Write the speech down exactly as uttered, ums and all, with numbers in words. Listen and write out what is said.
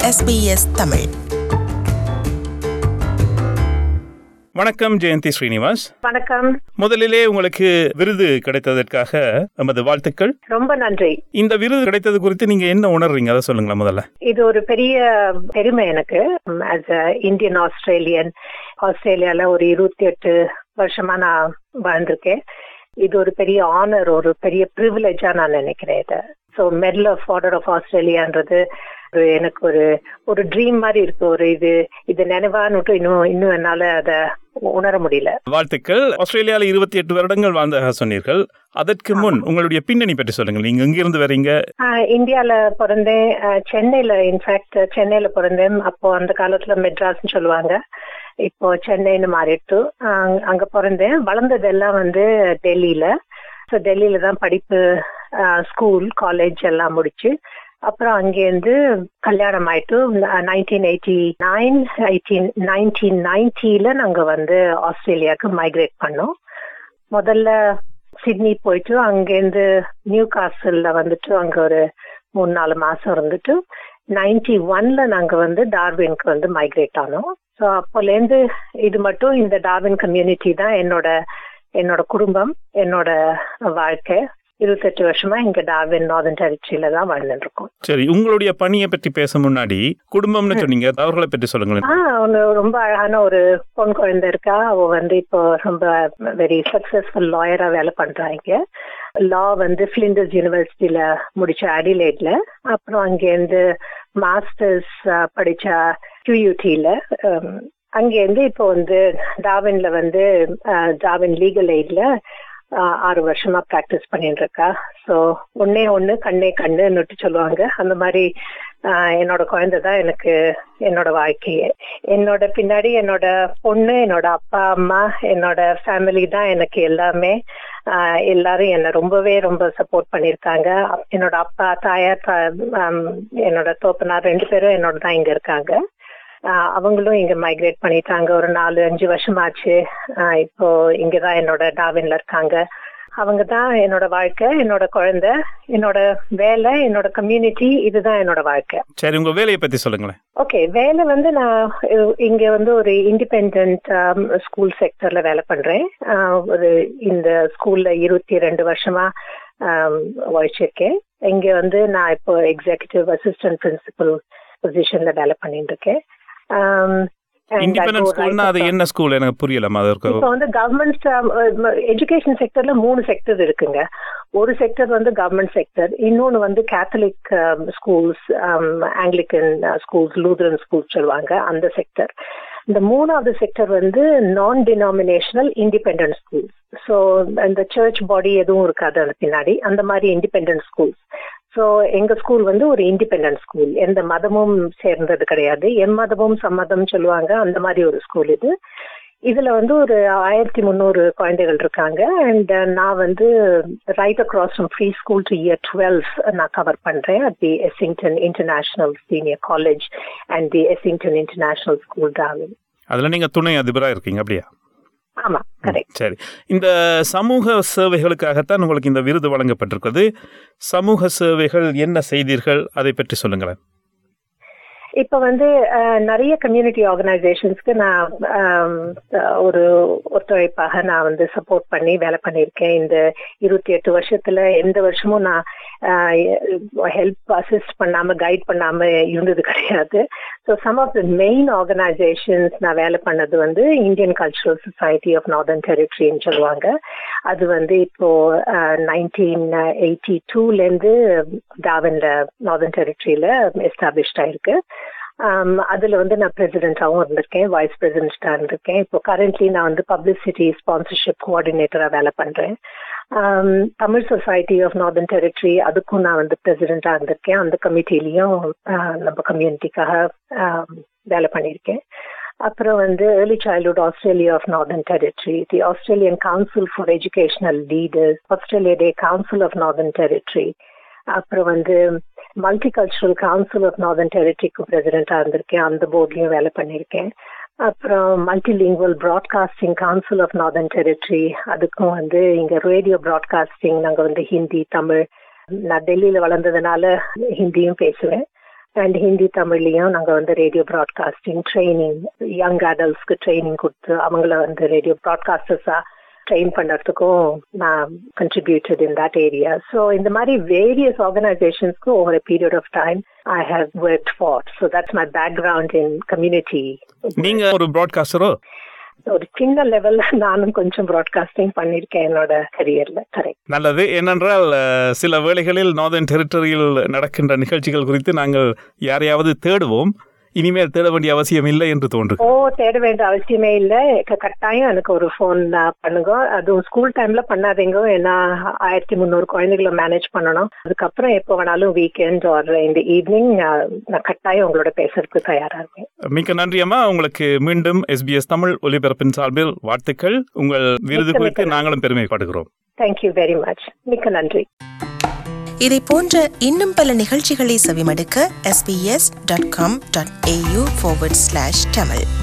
S B S Tamil. வணக்கம் ஜெயந்தி ஸ்ரீனிவாஸ். வணக்கம். முதலிலே உங்களுக்கு விருது கிடைத்ததற்காக நமது வாழ்த்துக்கள். ரொம்ப நன்றி. இந்த விருது கிடைத்தது குறித்து நீங்க என்ன உணர்றீங்க, அதை சொல்லுங்களேன் முதல்ல. இது ஒரு பெரிய பெருமை எனக்கு. ஆஸ் அ இந்தியன் ஆஸ்திரேலியன், ஆஸ்திரேலியால ஒரு இருபத்தி எட்டு வருஷமா நான் வாழ்ந்திருக்கேன். இது ஒரு பெரிய ஆனர், ஒரு பெரிய ப்ரிவிலேஜா நான் நினைக்கிறேன் இதை. So medal of order of ஆஸ்திரேலியான்றது எனக்கு ஒரு ஒரு ட்ரீம் மாதிரி இருக்கு. ஒரு இது இது நினைவான்னு இன்னும் இன்னும் என்னால அதை உணர முடியல. வாழ்த்துக்கள். ஆஸ்திரேலியால இருபத்தி எட்டு வருடங்கள் வாழ்ந்ததாக சொன்னீர்கள். அதற்கு முன் உங்களுடைய பின்னணி பற்றி சொல்லுங்கள். நீங்க எங்கிருந்து வரீங்க? இந்தியால பிறந்தேன், சென்னையில. இன்ஃபேக்ட் சென்னையில பிறந்தேன். அப்போ அந்த காலத்துல மெட்ராஸ்ன்னு சொல்லுவாங்க, இப்போ சென்னைன்னு மாறிட்டு. அங்க பிறந்தேன். வளர்ந்ததெல்லாம் வந்து டெல்லியில. ஸோ டெல்லியில தான் படிப்பு, ஸ்கூல், காலேஜ் எல்லாம் முடிச்சு அப்புறம் அங்கேருந்து கல்யாணம் ஆயிட்டு nineteen eighty nine eighteen nineteen நைன்டில நாங்க வந்து ஆஸ்திரேலியாவுக்கு மைக்ரேட் பண்ணோம். முதல்ல சிட்னி போயிட்டு அங்கேருந்து நியூ காசல்ல வந்துட்டு அங்க ஒரு மூணு நாலு மாசம் இருந்துட்டு நைன்டி ஒன்ல நாங்க வந்து டார்வினுக்கு வந்து மைக்ரேட் ஆனோம். ஸோ அப்போலேருந்து இது மட்டும் இந்த டார்வின் கம்யூனிட்டி தான் என்னோட என்னோட குடும்பம், என்னோட வாழ்க்கை. இருபத்தெட்டு வருஷமா இங்க டார்வின் நார்தர்ன் டெரிட்டரியில தான் வாழ்ந்துட்டு இருக்கோம். சரி, உங்களுடைய பணியை பற்றி பேச முன்னாடி குடும்பம்னு சொன்னீங்க, அவர்களை பற்றி சொல்லுங்களேன். ஆஹ் அவங்க ரொம்ப அழகான ஒரு பொன் குழந்தை இருக்கா. அவ வந்து இப்போ ரொம்ப வெரி சக்சஸ்ஃபுல் லாயரா வேலை பண்றாங்க. லா வந்து பிளிண்டர்ஸ் யூனிவர்சிட்டியில முடிச்ச அடிலேட்ல, அப்புறம் அங்கேருந்து மாஸ்டர்ஸ் படிச்ச கியூயூடியில. அங்கேருந்து இப்போ வந்து டார்வின்ல வந்து டார்வின் லீகல் எய்ட்ல ஆறு வருஷமா பிராக்டிஸ் பண்ணிட்டு இருக்கா. ஸோ ஒன்னே ஒண்ணு கண்ணே கண்ணுன்னுட்டு சொல்லுவாங்க. அந்த மாதிரி என்னோட குழந்தை தான் எனக்கு என்னோட வாழ்க்கையே. என்னோட பின்னாடி என்னோட பொண்ணு, என்னோட அப்பா அம்மா, என்னோட ஃபேமிலி தான் எனக்கு எல்லாமே. ஆஹ் எல்லாரும் என்னை ரொம்பவே ரொம்ப சப்போர்ட் பண்ணிருக்காங்க. என்னோட அப்பா, தாயார், என்னோட தோப்பனார் ரெண்டு பேரும் என்னோட தான் இங்க இருக்காங்க. அவங்களும் இங்க மைக்ரேட் பண்ணிட்டாங்க. ஒரு நாலு அஞ்சு வருஷம் ஆச்சு. இப்போ இங்கதான் என்னோட டார்வின்ல இருக்காங்க. அவங்க தான் என்னோட வாழ்க்கை, என்னோட குழந்தை, என்னோட வேலை, என்னோட கம்யூனிட்டி. இதுதான் என்னோட வாழ்க்கை. சரி, உங்க வேலையை பத்தி சொல்லுங்களேன். ஓகே, வேலை வந்து நான் இங்க வந்து ஒரு இண்டிபெண்டன்ட் ஸ்கூல் செக்டர்ல வேலை பண்றேன். ஒரு இந்த ஸ்கூல்ல இருபத்தி ரெண்டு வருஷமா உழைச்சிருக்கேன். இங்க வந்து நான் இப்போ எக்ஸிகியூட்டிவ் அசிஸ்டன்ட் பிரின்சிபல் பொசிஷன்ல வேலை பண்ணிட்டு இருக்கேன். இண்டிபெண்டன்ட் ஸ்கூல்னா அது என்ன ஸ்கூல், எனக்கு புரியலமா. இப்போ வந்து கவர்மெண்ட் எஜுகேஷன் செக்டர்ல மூணு செக்டர் இருக்குங்க. ஒரு செக்டர் வந்து கவர்மெண்ட் செக்டர், இன்னொன்னு வந்து Catholic schools, Anglican schools, Lutheran schools சொல்லுவாங்க, அந்த செக்டர். இந்த மூணாவது செக்டர் வந்து non denominational independent schools. So இந்த சர்ச் பாடி எதுவும் இருக்காது அது பின்னாடி, அந்த மாதிரி இண்டிபெண்டன்ட் ஸ்கூல்ஸ். ஸோ எங்க ஸ்கூல் வந்து ஒரு இண்டிபெண்டன்ட் ஸ்கூல், எந்த மதமும் சேர்ந்தது கிடையாது. எம் மதமும் சம்மதம் சொல்லுவாங்க, அந்த மாதிரி ஒரு ஸ்கூல் இது. இதுல வந்து ஒரு ஆயிரத்தி முந்நூறு குழந்தைகள் இருக்காங்க. அண்ட் நான் வந்து right across from preschool to year twelve நான் கவர் பண்றேன் at the Essington International Senior College and the Essington International School Darwin. அதுல நீங்க துணை அதிபரா இருக்கீங்க, அப்படியா? ஆமா, கரெக்ட். சரி, இந்த சமூக சேவைகளுக்காகத்தான் உங்களுக்கு இந்த விருது வழங்கப்பட்டிருக்கிறது. சமூக சேவைகள் என்ன செய்தீர்கள், அதை பற்றி சொல்லுங்களேன். இப்ப வந்து நிறைய கம்யூனிட்டி ஆர்கனைசேஷன்ஸ்க்கு நான் ஒரு ஒத்துழைப்பாக நான் வந்து சப்போர்ட் பண்ணி வேலை பண்ணியிருக்கேன். இந்த இருபத்தி எட்டு வருஷத்துல எந்த வருஷமும் நான் ஹெல்ப் அசிஸ்ட் பண்ணாம கைட் பண்ணாம இருந்தது கிடையாது. So some of the main organisations நான் வேலை பண்ணது வந்து Indian Cultural Society of Northern டெரிட்டரின்னு சொல்லுவாங்க. அது வந்து இப்போ நைன்டீன் எயிட்டி டூல இருந்து டார்வின்ல நார்தர்ன் டெரிட்டரியில எஸ்டாப்ளிஷ்ட் ஆயிருக்கு. அதுல வந்து நான் பிரசிடென்டாவும் இருந்திருக்கேன், வைஸ் பிரசிடென்டா இருந்திருக்கேன். இப்போ கரண்ட்லி நான் வந்து பப்ளிசிட்டி ஸ்பான்சர்ஷிப் கோஆர்டினேட்டரா வேலை பண்றேன். Tamil Society of Northern Territory, அதுக்கும் நான் வந்து பிரசிடென்டா இருந்திருக்கேன். அந்த கமிட்டிலையும் நம்ம கம்யூனிட்டிக்காக வேலை பண்ணியிருக்கேன். அப்புறம் வந்து Early Childhood Australia of Northern Territory, the Australian Council for Educational Leaders, Australia Day Council of Northern Territory, அப்புறம் வந்து மல்டிகல்ச்சரல் கவுன்சில் ஆஃப் நார்தர்ன் டெரிட்டரிக்கு பிரசிடென்டா இருந்திருக்கேன். அந்த போர்ட்லயும் வேலை பண்ணியிருக்கேன். அப்புறம் Multilingual Broadcasting Council of Northern Territory, அதுக்கும் வந்து இங்க ரேடியோ ப்ராட்காஸ்டிங் நாங்க வந்து ஹிந்தி, தமிழ், நான் டெல்லியில வளர்ந்ததுனால ஹிந்தியும் பேசுவேன். அண்ட் ஹிந்தி தமிழ்லயும் நாங்க வந்து ரேடியோ ப்ராட்காஸ்டிங் ட்ரைனிங், யங் அடல்ட்ஸ்க்கு ட்ரைனிங் கொடுத்து அவங்கள வந்து ரேடியோ ப்ராட்காஸ்டர்ஸா ட்ரெயின் பண்ணுறதுக்கும் நான் contributed in that area. So இந்த மாதிரி வேரியஸ் ஆர்கனைசேஷன்ஸ்க்கு over a period of time I have worked for. So that's my background in community. நீங்க ஒரு ப்ராட்காஸ்டரோ? ஒரு சின்ன லெவல்ல நானும் கொஞ்சம் ப்ராட்காஸ்டிங் பண்ணிருக்கேன் என்னோட கரியர்ல. கரெக்ட். நல்லது. ஏனென்றால் சில வேளைகளில் நார்தர்ன் டெரிட்டரியில் நடக்கின்ற நிகழ்ச்சிகள் குறித்து நாங்கள் யாரையாவது தேடுவோம், இனிமேல் தேட வேண்டிய அவசியம் இல்லை என்று தோன்றும். ஓ, தேட வேண்டிய அவசியமே இல்லை. கட்டாயம் எனக்கு ஒரு போன் பண்ணுங்க. அதுவும் ஸ்கூல் டைம்ல பண்ணாதீங்க, ஏன்னா ஆயிரத்தி முந்நூறு குழந்தைகளை மேனேஜ் பண்ணணும். அதுக்கப்புறம் எப்போ வேணாலும் வீக்கெண்ட் ஆர் இந்த ஈவினிங் நான் கட்டாயம் உங்களோட பேசுறதுக்கு தயாரா இருக்கேன். மிக்க நன்றி அம்மா. உங்களுக்கு மீண்டும் எஸ்பிஎஸ் தமிழ் ஒலிபரப்பின் சார்பில் வாழ்த்துக்கள். உங்கள் விருது குறித்து நாங்களும் பெருமைப்படுகிறோம். Thank you very much. மிக்க நன்றி. இதை போன்ற இன்னும் பல நிகழ்ச்சிகளை செவிமடுக்க S B S dot com dot A U forward slash Tamil